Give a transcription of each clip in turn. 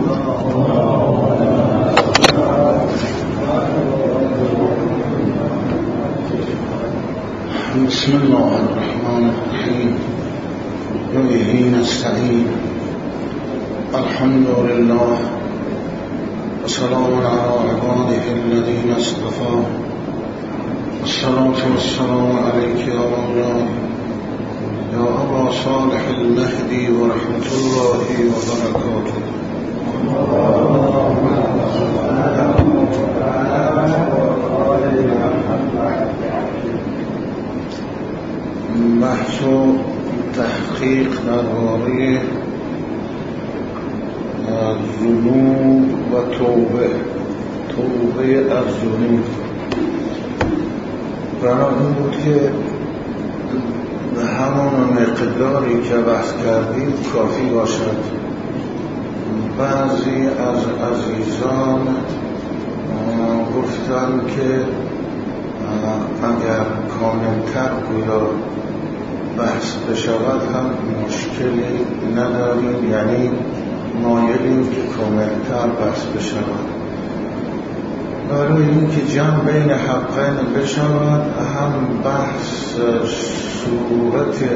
بسم الله الرحمن الرحیم وبه نستعین الحمد لله وسلام علی عباده الذین اصطفى والصلاة والسلام علیک یا مولانا یا ابا صالح المهدی و رحمت الله و برکاته. بحث و تحقیق درباره ذنوب و توبه از ذنوب. برای این بود که به همان مقداری که بحث کردیم کافی باشد. بعضی از عزیزان گفتن که اگر کاملتر گویا بحث بشود هم مشکلی نداریم، یعنی مایلیم که کاملتر بحث بشود. برای اینکه جمع بین حقین بشود هم بحث صورت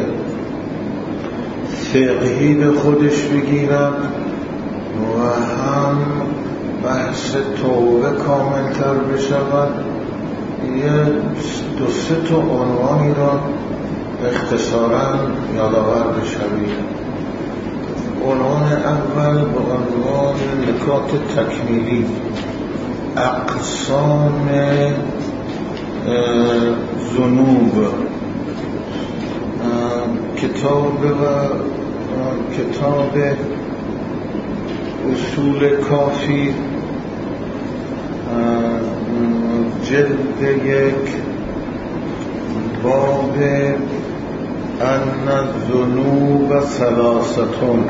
فقهی به خودش بگیرد و هم بحث توبه کاملتر بشود، یه دو سه تا عنوانی را اختصاراً یادآور بشویم. عنوان اول به عنوان نکات تکمیلی، اقسام ذنوب. کتاب اصول کافی جلد 1 باب ان الذنوب ثلاثتون.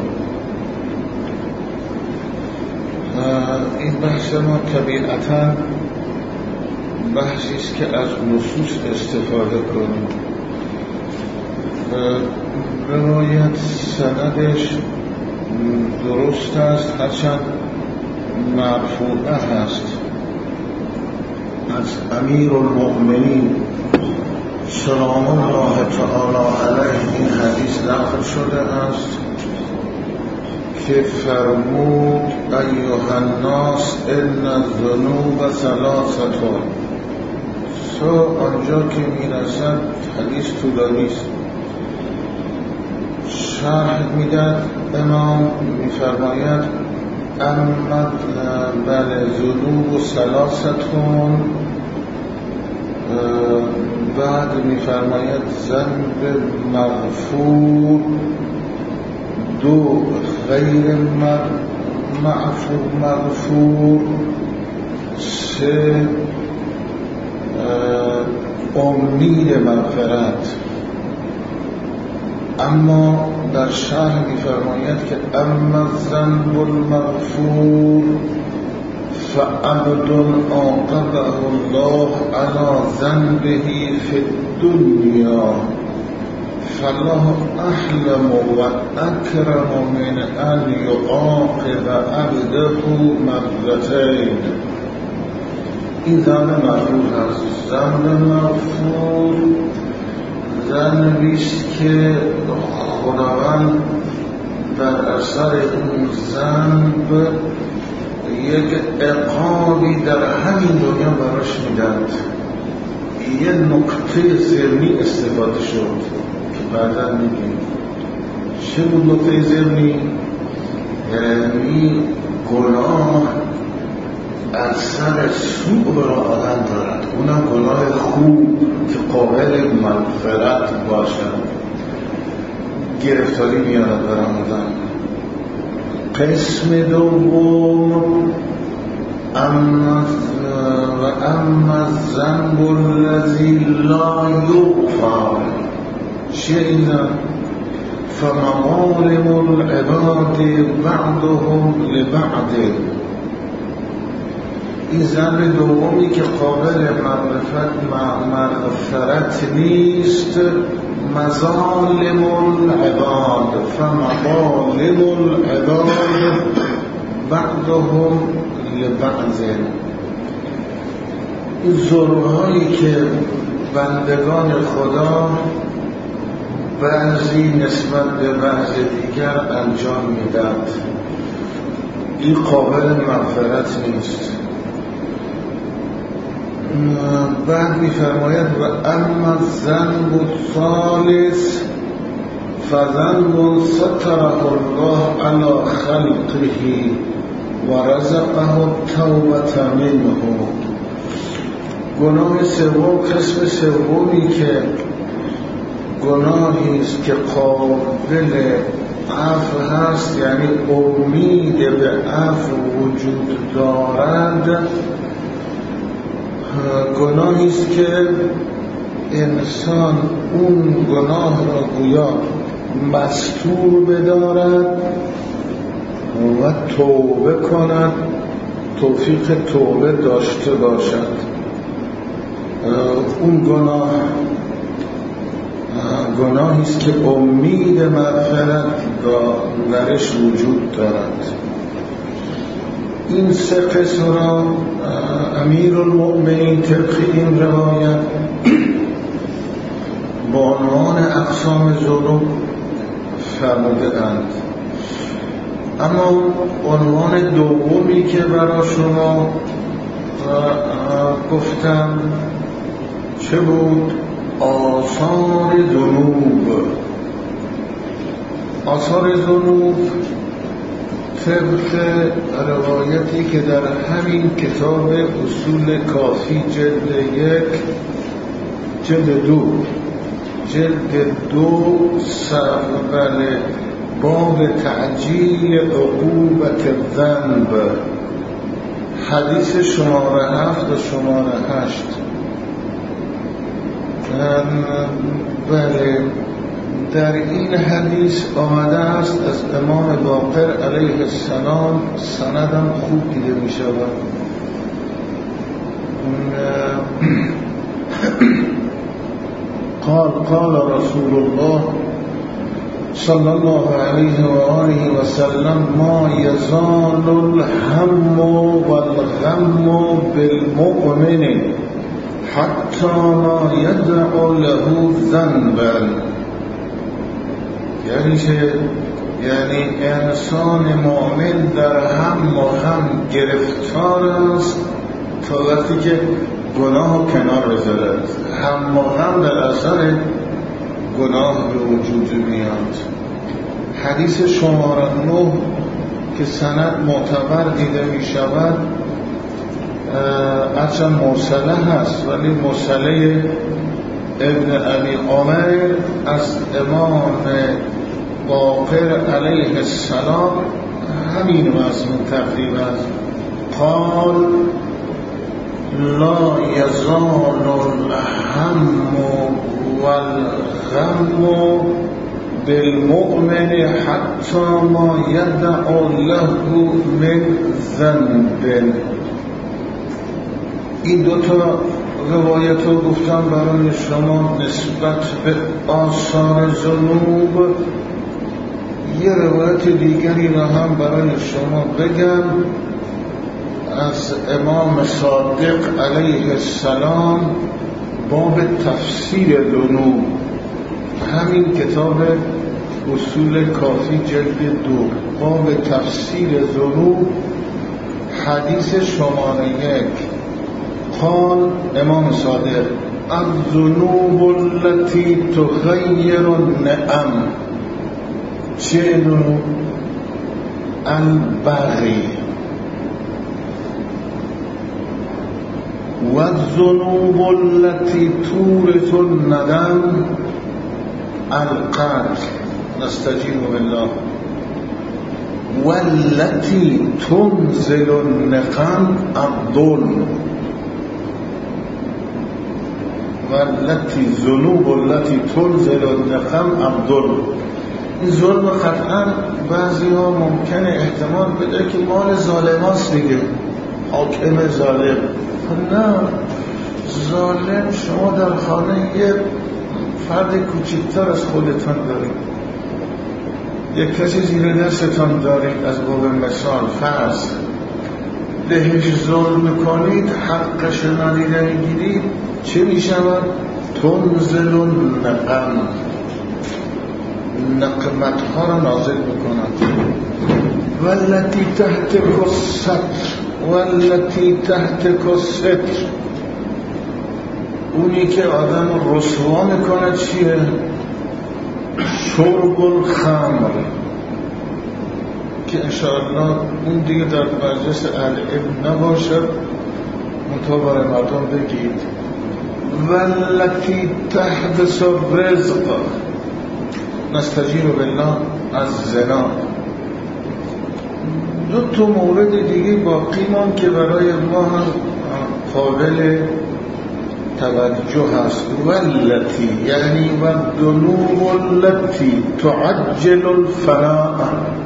این بحث ما طبیعتاً بحثی است که از نصوص استفاده کنیم. روایت سندش درست است، هرچند مرفوعه هست. از امیر المؤمنین سلام الله تعالی علیه این حدیث نقل شده است که فرمود ایها الناس ان الذنوب ثلاثه. آنجا که میرسد حدیث طولانی است. شرح میدهد امام میفرماید اما بل ذنوب ثلاثتون، بعد میفرماید ذنب مغفور، 2 غیر مغفور، 3 امید مغفرت. اما در شرح میفرماید که اما الذنب المغفور فعبد عاقبه الله على ذنبه في الدنيا فالله احلم و اکرم من ان يعاقب عبده مرتين. این ذنب مغفور هست. ذنب مغفور ذنبی است که خداوند در اثر این ذنب یک عقابی در همین دنیا براش میداد. یه نکته ضمنی استفاده شد که بعدا میگیم. چه بود نکته ضمنی؟ یعنی گناه اثر سوء را آدم دارد، اونم گناه خوب که قابل مغفرت باشد، گرفتاری میارد بر آدم. قسم دوم اما الذنب الذی لا یغفر. چه اینا؟ فمظالم العباد بعضهم لبعض. این ذنب دومی که قابل مغفرت نیست، مظالم العباد. فمظالم العباد بعضهم لبعض. این ظلم‌هایی که بندگان خدا بعضی نسبت به بعض دیگر انجام میدند، این قابل مغفرت نیست. بعد می‌فرماید و اما الذنب الثالث فذنب ستره الله علی خلقه و رزقه التوبة منه. گناه سوم، قسم سومی که گناهی است که قابل عفو هست، یعنی امید به عفو وجود دارد، گناهی است که انسان اون گناه را گویا مستور بدارد و توبه کند، توفیق توبه داشته باشد. اون گناهی است که امید مغفرت درش وجود دارد. این سه قسم را امیرالمؤمنین طبق این روایت با عنوان اقسام ذنوب فرموده اند. اما عنوان دومی که برای شما گفتم چه بود؟ آثار ذنوب. آثار ذنوب طبق روایتی که در همین کتاب اصول کافی جلد دو سبب باب تعجیل عقوبت الذنب، حدیث شماره 7 و شماره 8. بله، در این حدیث آمده است از امام باقر علیه السلام، سندم خوب دیده می شود. قال رسول الله صلی الله علیه و آله و سلم ما یزال الهم والغم بالمؤمن حتی ما یدع له ذنبا. یعنی انسان مؤمن در هم و هم گرفتار است تا وقتی که گناه کنار بذارد. هم و هم در اثر گناه به وجود میاد. حدیث شماره 9 که سند معتبر دیده می شود، اصلا مرسله هست ولی مرسله ابن ابی عمر از امام باقر علیه السلام، همین مضمون تقریبا. قال لا یزال الهم والغم بالمؤمن حتی ما یدع له من ذنب. این دوتا روایت رو گفتم برای شما نسبت به آثار ذنوب. یه روایت دیگری را هم برای شما بگم از امام صادق علیه السلام، باب تفسیر ذنوب، همین کتاب اصول کافی جلد 2، باب تفسیر ذنوب، حدیث شماره 1. قال امام صادق الذنوب التي تغیر النعم. چه ذنوب؟ البغی والذنوب التي تورث الندم القتل نستجيب بالله والتي تنزل النقم الظلم والتي ذنوب التي تنزل النقم الظلم. این ظلم قطعا بعضی ها ممکنه احتمال بده که مال ظالم هاست دیگه، حاکم ظالم. نه، ظالم شما در خانه یه فرد کوچکتر از خودتان دارید، یک کسی زیر دستتان دارید از باب مثال فرض بهش ظلم کنید، حقش ندیده میگیرید، چه میشود؟ تنزل النقم، نقمتها را نازل میکنند. والتی تحت الستر، والتی تحت الستر، اونی که آدم رسوا میکنه چیه؟ شرب الخمر، که انشاءالله اون دیگه در مجلس علم نباشد، مطابق مردم بگید. والتی تحبس الرزق، نستجیر بالله از زنا. دو تا مورد دیگه باقی ماند که برای ما هم قابل توجه هست. والتی یعنی و دنوب التی تعجل الفناء،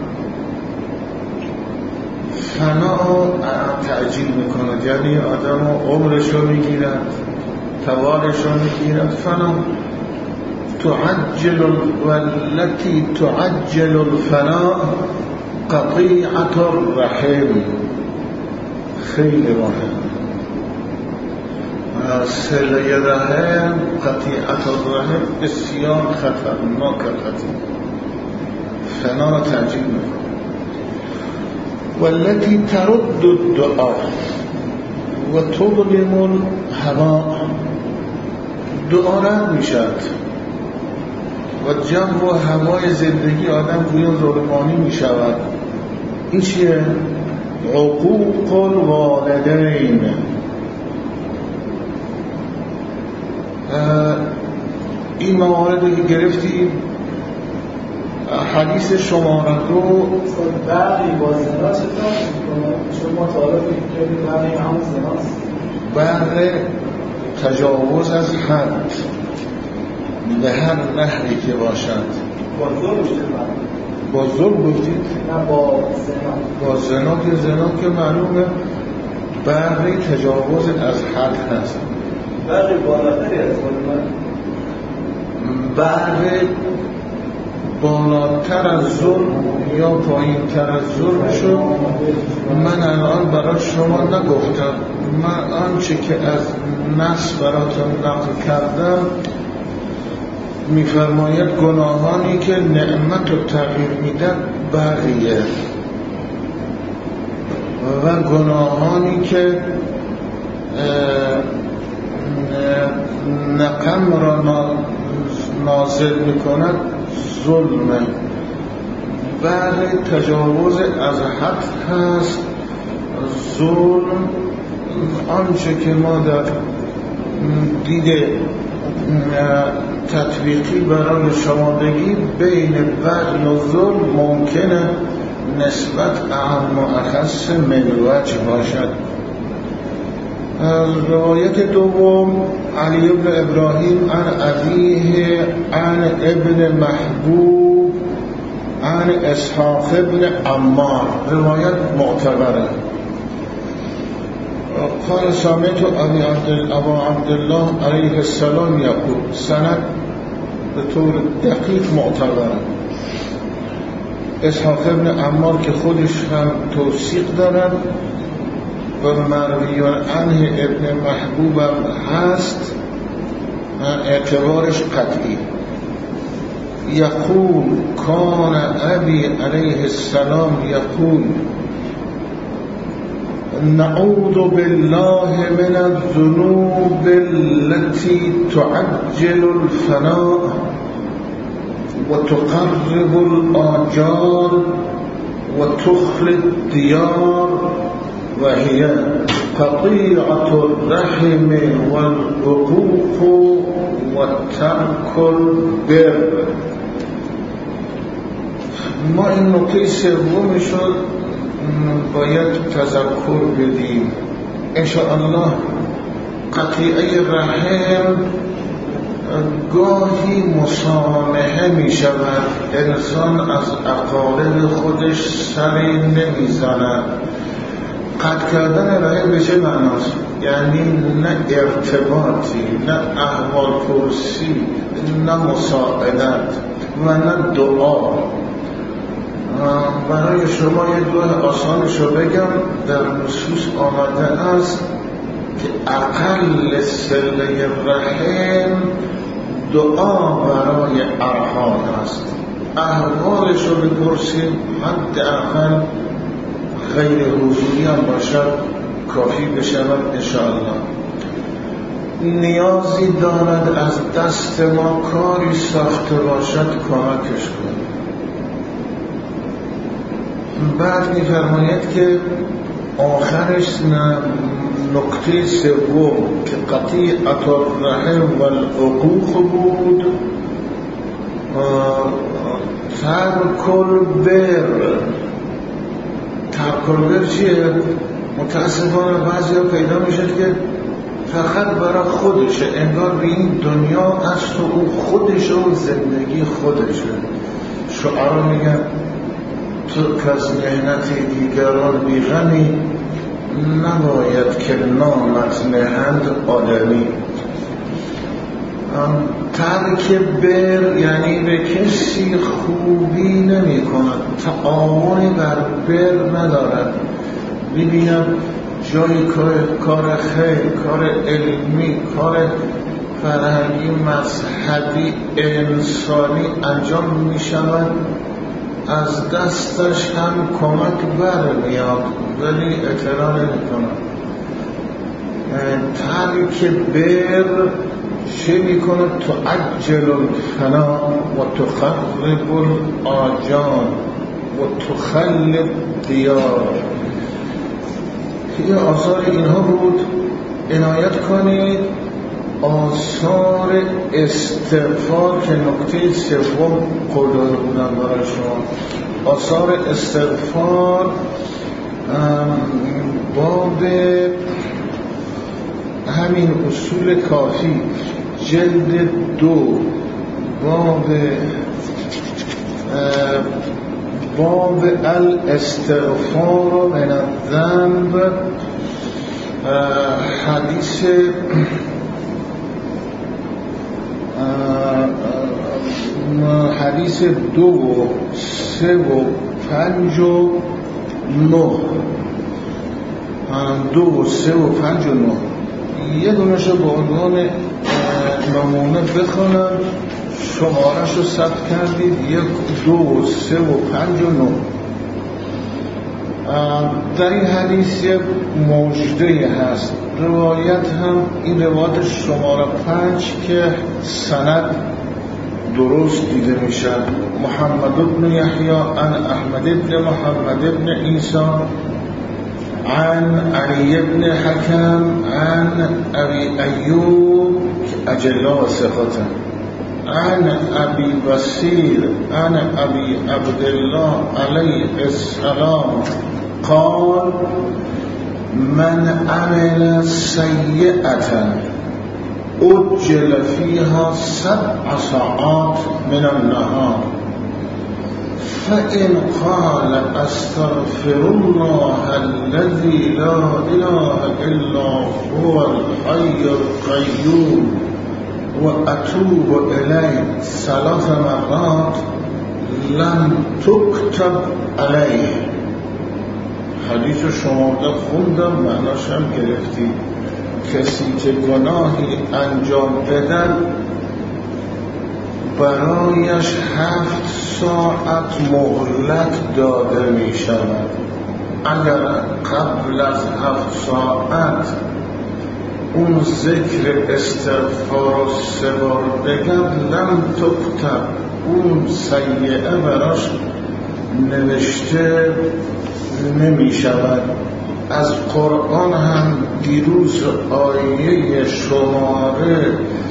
فنا تعجیل میکنه، یعنی آدم عمرش رو میگیرد، توانش رو میگیرد. فنا تعجل، والتی تعجل الفناء قطیعة الرحم، خیلی مهم. صله رحم، قطیعة الرحم بسیار خطرناک قضیه، فنا را تعجیل میکنه. والتی ترد الدعاء و تظلم الهواء، دعا رد میشد و جو و هوای زندگی آدم گویا ظلمانی میشود. این چیه؟ عقوق الوالدین. این موارد که گرفتیم، حدیث شماره 2 بقی با زنا چطور شما تعارف کردید؟ بقی همون زناست، بقی تجاوز از حد به هر نحوی که باشد. با ظلم میشه؟ با ظلم گفتید؟ نه با زنا. با زنا که معلومه بقی تجاوز از حد هست. بقی بالاتری از ظلم، بقی بالاتر از ظلم یا پایین تر از ظلم شد. من الان برای شما نگفتم، من آنچه که از نص براتون نقل کردم میفرماید گناهانی که نعمت رو تغییر میدن بقیه، و گناهانی که نقم را نازل میکند ظلمه. بقیه تجاوز از حد هست. ظلم آنچه که ما در دید تطبیقی برای شما بگیم، بین بغی و ظلم ممکنه نسبت اعم و اخص من وجه باشد. روایت دوم، علی بن ابراهیم عن ابیه عن ابن محبوب عن اسحاق بن عمار، روایت معتبره. قال سمعت ابا عبدالله علیه السلام یقول، سند به طور دقیق معتبره. اسحاق بن عمار که خودش هم توثیق دارد و مرویان عنه ابن محبوب هست، اعتبارش قطعی. یقول کان ابی علیه السلام یقول نعوذ بالله من الذنوب التي تعجل الفناء وتقرب الآجال وتخلي الديار وهي قطيعة الرحم والعقوق وترك البر. ما این نکته سومشو باید تذکر بدیم. انشاءالله قطیعه رحم گاهی مسامحه می شود، انسان از عقارب خودش سری نمی زند. قطع کردن رحم به چه معناست؟ یعنی نه ارتباطی، نه احوال پرسی، نه مساعدت و نه دعا. برای شما یه دعای آسانشو بگم. در نصوص آمده است که اقل صله رحم دعا برای ارحام است. احوالشو بپرسیم، حداقل غیر حضوری هم باشد کافی بشود انشاءالله. نیازی دارد از دست ما کاری ساخته باشد کمکش کنیم. بعد می‌فرماید که آخرش نکته سوم که قطیعت الرحم و العقوق بود، ترک البر چیه؟ متاسفانه بعضی ها پیدا میشد که فقط برای خودشه، انگار به این دنیا است و او خودشه و زندگی خودشه. شعرا میگن تو که از مهنت دیگران بیغمی، نباید که نامت نهند آدمی. ترک بر یعنی به کسی خوبی نمی کند، تعاونی بر بر ندارد. ببینم جای کار خیر، کار علمی، کار فرهنگی، مذهبی، انسانی انجام می شود، از دستش هم کمک بر میاد ولی اعتراض نمی کند. ترک بر چه می کند؟ تعجل الفنا و تخرب الآجان و تخلب دیار. یه آثار اینها بود. عنایت کنید آثار استغفار که نکته سوم قول داده بودم برای شما. آثار استغفار باب همین اصول کافی جلد 2 باب الاستغفار من الذنب، حدیث 2 3 و 5 و 9 2 3 و 5 و 9 یه دونشو به عنوان نمونه بخونم. شمارش رو ثبت کردید 1 2 3 و 5 و 9. در این حدیث یک مژده هست. روایت هم این روایت شماره 5 که سند درست دیده میشه. محمد بن یحیی عن احمد بن محمد بن عیسی عن علی بن حکم عن ابی ایوب اجلا و ثقاته عن ابی بصیر عن ابی عبدالله علیه السلام قال من عمل سیئة اجل فيها 7 ساعات من النهار فإن قال استغفر الله الذي لا إله إلا هو الحي القيوم وأتوب إليه 3 مرات لم تكتب عليه. حدیث شمارده خوندم، معناش هم گرفتی. کسی که گناهی انجام بدن برایش 7 ساعت مهلت داده می شود. اگر قبل از 7 ساعت اون ذکر استغفار و 3 بار بگم لم تکتب، اون سیئه براش نوشته نمی شود. از قرآن هم دیروز آیه شماره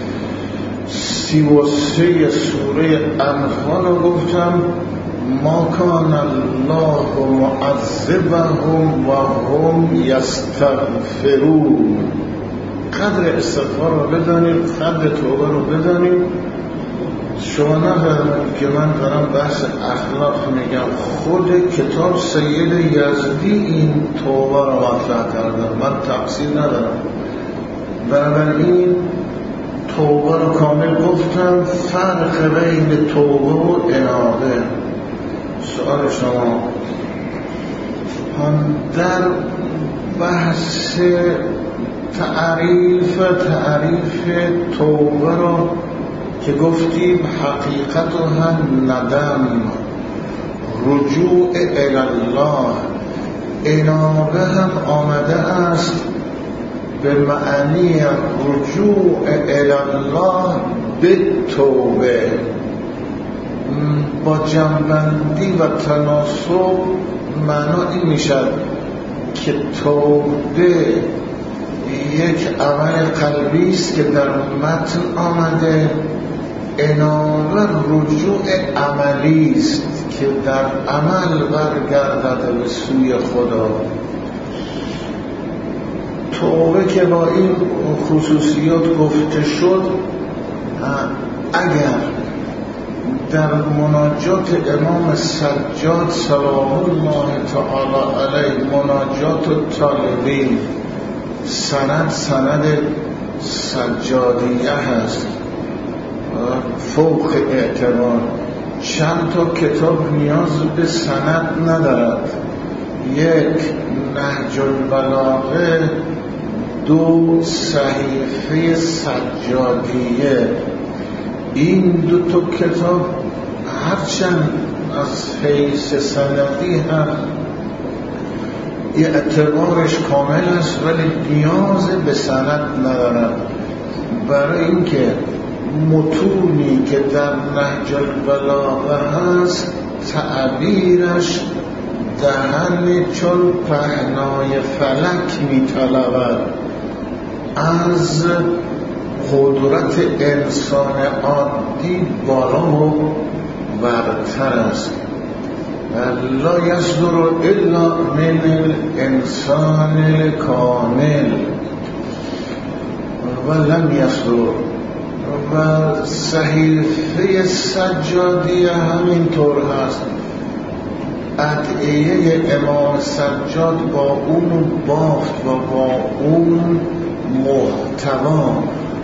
33 سوره انفال رو گفتم ما کان الله معذبهم و هم یستغفرون. قدر استغفار رو بدانیم، قدر توبه رو بدانیم. شما نفرمایید که من دارم بحث اخلاق میگم، خود کتاب سید یزدی این توبه رو مطرح کردن، من تقصیر ندارم. بنابراین توبه رو کامل گفتم. فرق بین توبه و انابه، سؤال شما در بحث تعریف توبه رو که گفتیم حقیقت و هم ندم، رجوع الله، انابه هم آمده است به معنی رجوع الله به توبه. با جنبندی و تناسب معنا این میشد که توبه یک عمل قلبی است که در متن آمده، انابه رجوع عملی است که در عمل برگردد به سوی خدا. توبه که با این خصوصیات گفته شد، اگر در مناجات امام سجاد سلام الله تعالی علیه، مناجات طالبین، سند سجادیه هست فوق اعتبار. چند تا کتاب نیاز به سند ندارد، یک نهج البلاغه، دو صحیفه سجادیه. این دو تا کتاب هرچند از حیث سندی هم اعتبارش کامل است ولی نیاز به سند ندارد، برای اینکه متونی که در نهج البلاغه هست تعبیرش دهن چون پهنای فلک می‌طلبد، از قدرت انسان عادی بالا و برتر است. لا یصدر الا من الانسان الکامل و لم یصدر. و صحیفه سجادیه همینطور هست، ادعیه امام سجاد با اون بافت و با اون محتوا،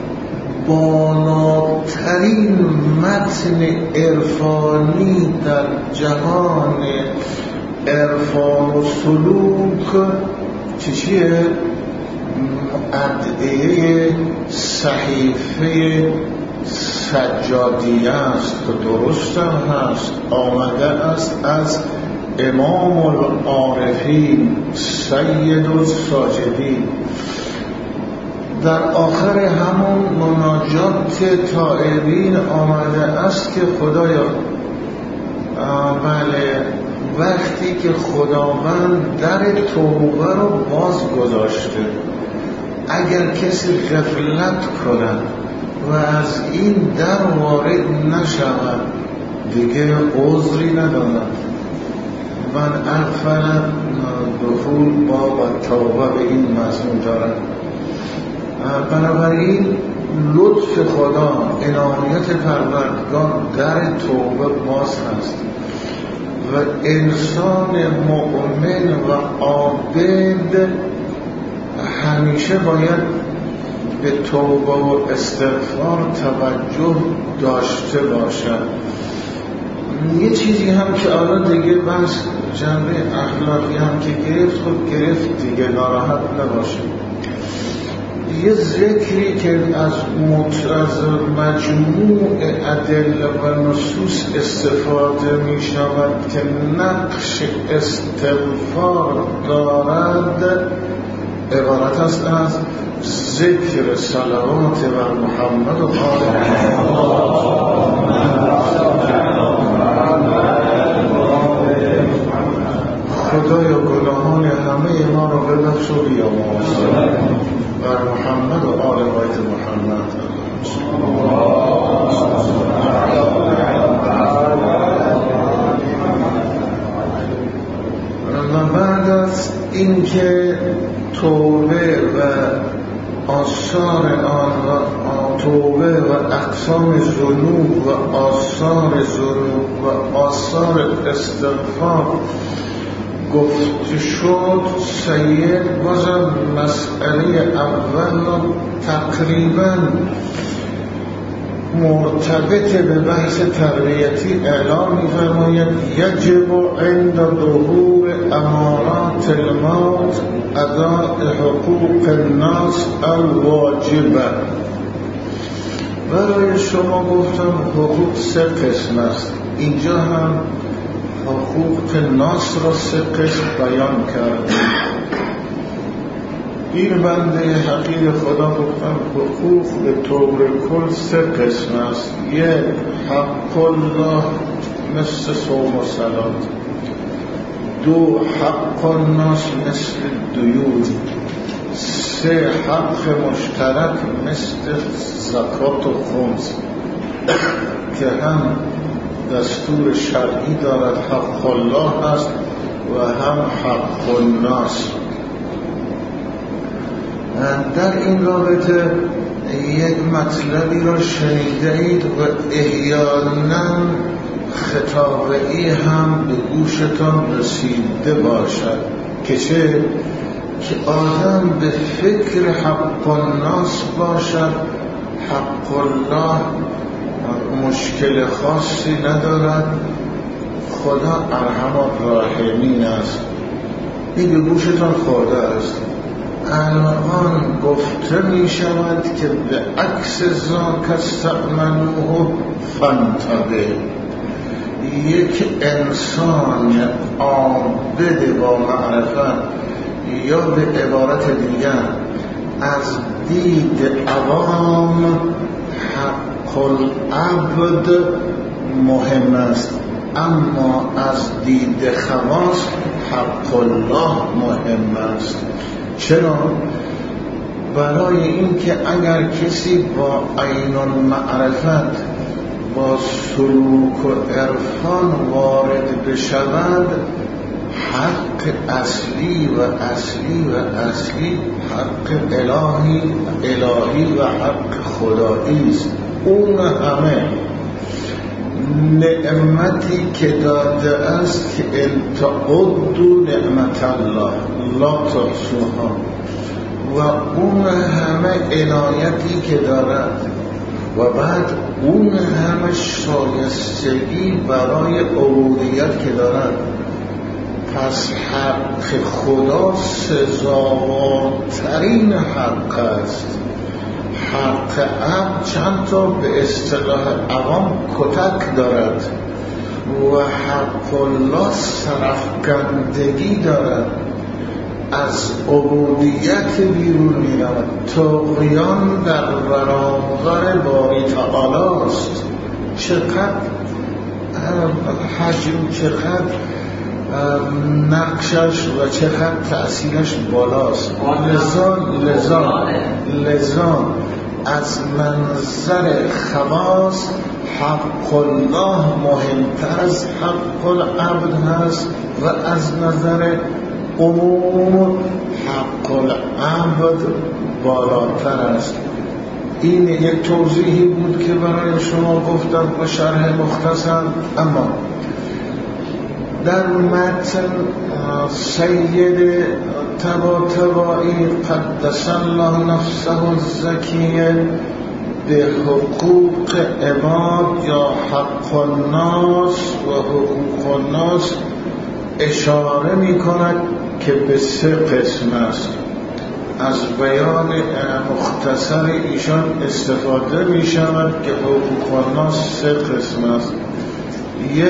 بالاترین متن عرفانی در جهان عرفان و سلوک چیه؟ ادعیه صحیفه سجادیه است که درست هست، آمده است از امام العارفین سید الساجدین. در آخر همون مناجات تائبین آمده است که خدایا، بله، وقتی که خداوند در توبه رو باز گذاشته، اگر کسی غفلت کند و از این در وارد نشود دیگه عذری ندارد. من اغفل دخول باب توبه به این مضمون دارد. بنابراین لطف خدا، عنایت پروردگار در توبه باز هست و انسان مؤمن و عابد همیشه باید به توبه و استغفار توجه داشته باشد. یه چیزی هم که آلا دیگه بس جنبه اخلاقی هم که گرفت دیگه، ناراحت نباشه. یه ذکری که از مجموع ادله و نصوص استفاده می شود که نقش استغفار دارد، عبارت است از ذکر صلوات بر محمد و آل خدایا گناهان همه ما رو ببخش و بیامرز بر محمد و آل بیت محمد. و بعد از اینکه توبه و آثار آن و توبه و اقسام ذنوب و آثار ذنوب و آثار استغفار گفته شد، سید بازم مسئله اول تقریبا مرتبط به بحث تربیتی اعلام می‌فرماید یجب عند ظهور امارات الموت اداء حقوق الناس الواجبه. برای شما گفتم حقوق 3 قسم است، اینجا هم حقوق ناس را 3 قسم بیان کردیم. این بنده حقیر خدا گفتم حقوق به طور کل 3 قسم است. 1 حق الله مثل صوم و صلات، 2 حق الناس مثل دیون، 3 حق مشترک مثل زکات و خمس که هم دستور شرعی دارد حق الله است و هم حق الناس. در این رابطه یک مطلبی را شنیده اید و احیانا خطابه‌ای هم به گوشتان رسیده باشد که چه؟ که آدم به فکر حق الناس باشد. حق الله مشکل خاصی ندارد، خدا ارحم الراحمین است. این به گوشتان خورده است. الان گفته می شود که به عکس ذاک استأمنوه فانتبه. یک انسان عابد با معرفت یا به عبارت دیگر از دید عوام حق العبد مهم است، اما از دید خواص حق الله مهم است. چرا؟ برای اینکه اگر کسی با عین المعرفت با سلوک و عرفان وارد بشود، حق اصلی و اصلی و اصلی حق الهی و حق خدایی است. اون همه نعمتی که داده است که ان تعدوا نعمت الله لا تحصوها، و اون همه عنایتی که دارد و بعد اون همه شایستگی برای عبودیت که دارد. پس حق خدا سزاوارترین حق است. حق عبد چند تا به اصطلاح عوام کتک دارد و حق الله سرفکندگی دارد، از عبودیت بیرون می‌رود. طغیان در برابر باری تعالی است. چقدر حجم، چقدر نقشش و چقدر تأثیرش بالاست. لذا از منظر خواص حق الله مهمتر از حق العبد هست و از نظر عموم حق العبد بالاتر است. این یک توضیحی بود که برای شما گفتم با شرح مختصر. اما در متن سید طباطبایی قدس الله نفسه الزکیه به حقوق عباد یا حق الناس و حقوق الناس اشاره می کند که به 3 قسم است. از بیان مختصر ایشان استفاده می شود که حقوق الناس 3 قسم است. 1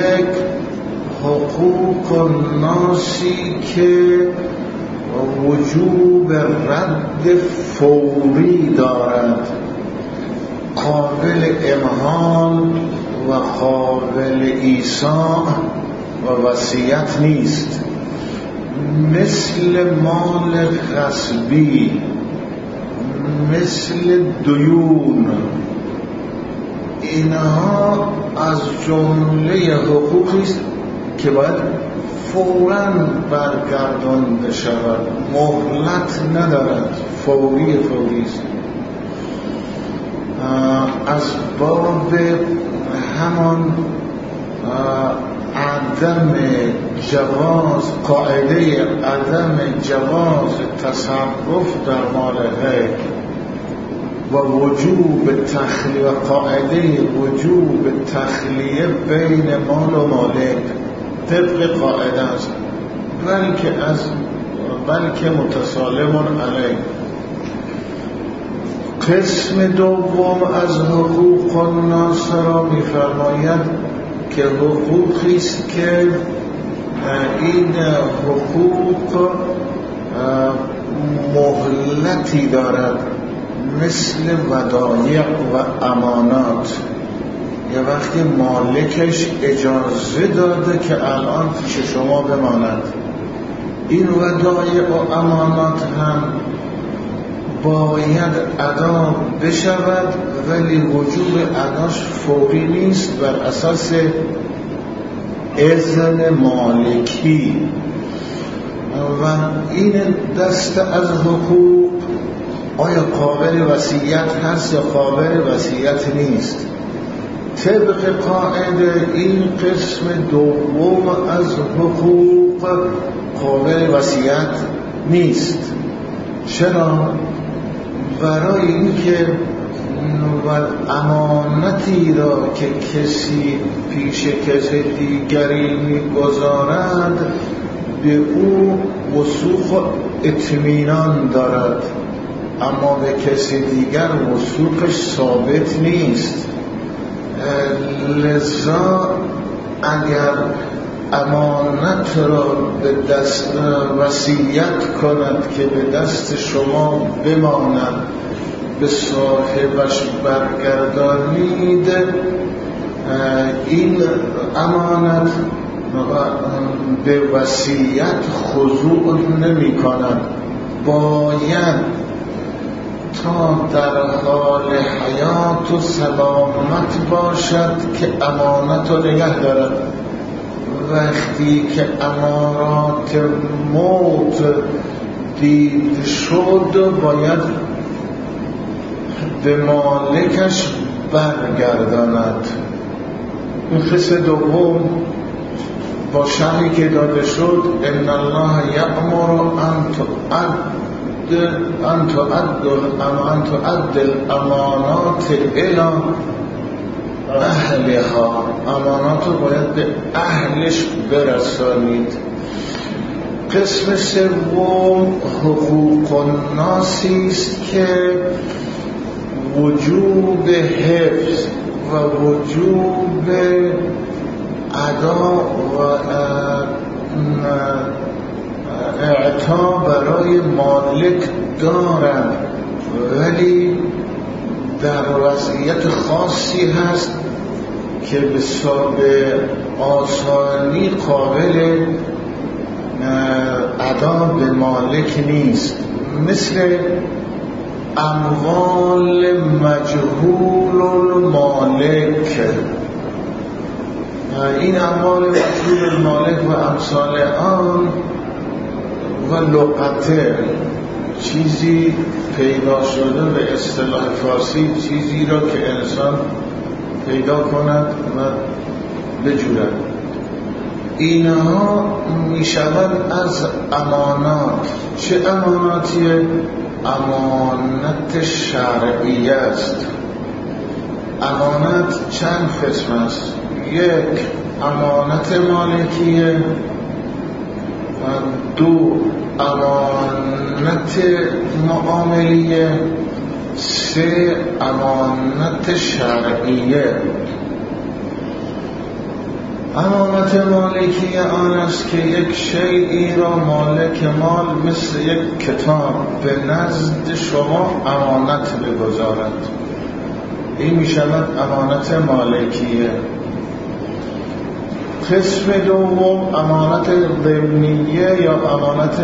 حقوق الناسی که وجوب رد فوری دارد، قابل امهال و قابل ایصاع و وصیت نیست، مثل مال غصبی، مثل دیون. اینها از جمله حقوقی است که باید فوراً برگردانده شود، مهلت ندارد، فوری است. از باب همان عدم جواز، قاعده عدم جواز تصرف در مال غیر و وجوب تخلیه، قاعده وجوب تخلیه بین مال و مالک طبق قاعده است، بلکه متسالم علیه. قسم دوم از حقوق الناس را می‌فرماید که حقوقی است که این حقوق مهلتی دارد، مثل ودایع و امانات. یه وقتی مالکش اجازه داده که الان پیش شما بماند. این ودایع و امانات هم باید ادا بشود، ولی وجوب اداش فوری نیست، بر اساس اذن مالکی. و این دسته از حقوق آیا قابل وصیت هست یا قابل وصیت نیست؟ طبق قاعده این قسم دوم از حقوق قابل وصیت نیست. چرا؟ برای اینکه امانتی را که کسی پیش کسی دیگری می‌گذارد به او وثوق و اطمینان دارد، اما به کسی دیگر وثوقش ثابت نیست. لذا اگر امانت را به دست وصیت کند که به دست شما بماند، به صاحبش برگردانید، این امانت به وصیت خضوع نمی کند. باید تا در حال حیات و سلامت باشد که امانت رو نگه دارد. وقتی که امارات موت دید شد، باید به مالکش برگرداند. این قسم دوم با شرحی که داده شد: ان الله یأمر ان تؤدى الامانات الی اهلها. امانات رو باید به اهلش برسانید. قسم سوم حقوق الناسی است که وجوب حفظ و وجوب ادا و اعطا برای مالک دارند، ولی در وضعیت خاصی هست که به آسانی قابل ادا به مالک نیست، مثل اموال مجهول المالک. این اموال مجهول المالک و امثال آن و لقطه، چیزی پیدا شده به اصطلاح فارسی، چیزی را که انسان پیدا کند و بجورد، اینها می شود از امانات. چه اماناتی؟ امانت شرعی است. امانت چند قسم است: یک، امانت مالکیه، و دو، امانت معاملیه، سه، امانت شرعیه. امانت مالکیه آن است که یک شیئی را مالک مال مثل یک کتاب به نزد شما امانت بگذارد. این می شود امانت مالکیه. قسم دوم امانت ضمنیه یا امانت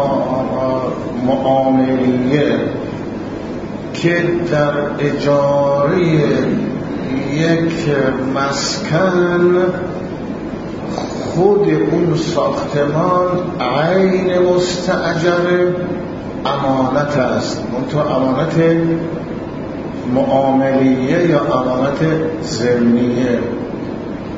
معاملیه که در اجاره یک مسکن خود اون ساختمان عین مستاجر امانت است، منتها امانت معاملیه یا امانت ضمنیه.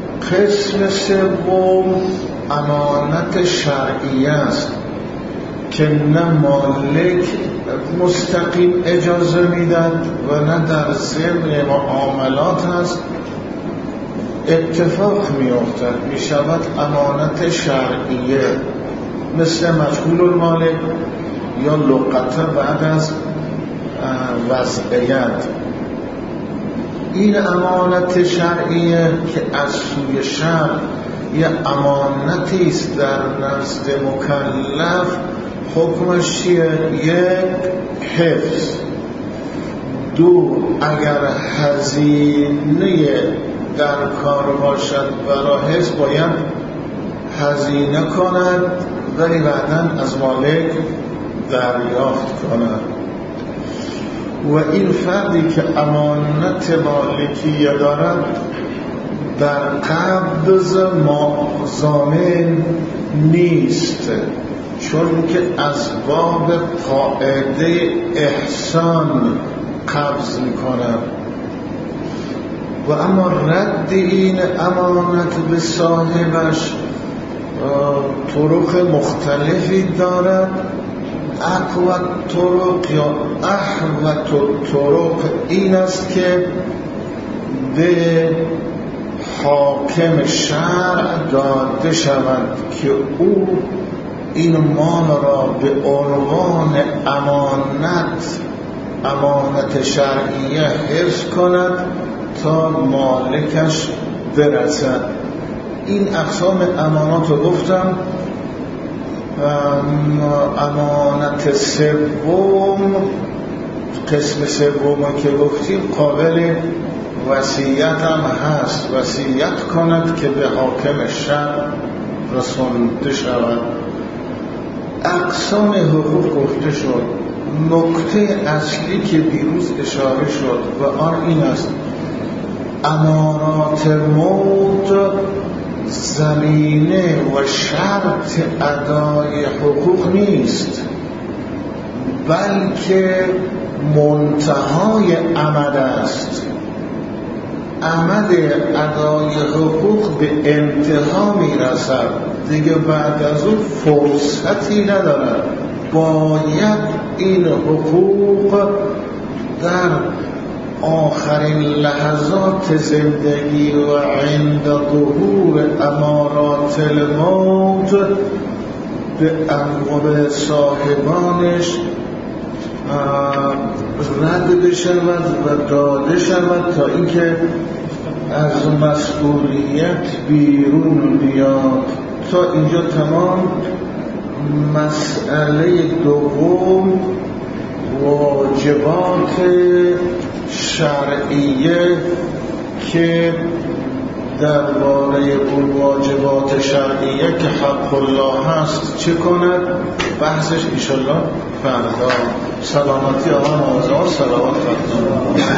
قسم سوم امانت شرعی است که نه مالک مستقیم اجازه میداد و نه در ضمن معاملات هست، اتفاق میافتد میشود امانت شرعیه مثل مجهول المالک یا لقطه بعد از وضعیت. این امانت شرعیه که از سوی شرع یه امانتی است در نزد مکلف، حکمش چیه؟ یک، حفظ. دو، اگر هزینه در کار باشد برای حفظ باید هزینه کند ولی بعداً از مالک دریافت کند. و این فردی که امانت مالکیه دارد در قبض ضامن نیست، چون که از باب قاعده احسان قبض میکنند. و اما رد این امانت به صاحبش طرق مختلفی دارد. اقوى طرق یا احوط طرق این است که به حاکم شرع داده شود که او این مال را به عنوان امانت شرعیه حفظ کند تا مالکش برسد. این اقسام امانات رو گفتم. امانت سوم، قسم سوم که گفتیم قابل وصیت هم هست، وصیت کند که به حاکم شرع رسانده شود. اقسام حقوق گفته شد. نکته اصلی که دیروز اشاره شد و آن این است: امارات موت زمینه و شرط ادای حقوق نیست، بلکه منتهای عمد است. عمد ادای حقوق به انتها میرسد، دیگه بعد از اون فرصتی ندارد. باید این حقوق در آخرین لحظات زندگی و عند ظهور امارات الموت به صاحبانش رد بشود و داده شود تا اینکه از مسئولیت بیرون بیاد. تا اینجا تمام. مسئله دوم، واجبات شرعیه که درباره اون واجبات شرعیه که حق الله هست چه کند، بحثش انشالله فردا. سلامتی آقا موضوع، صلوات فردا.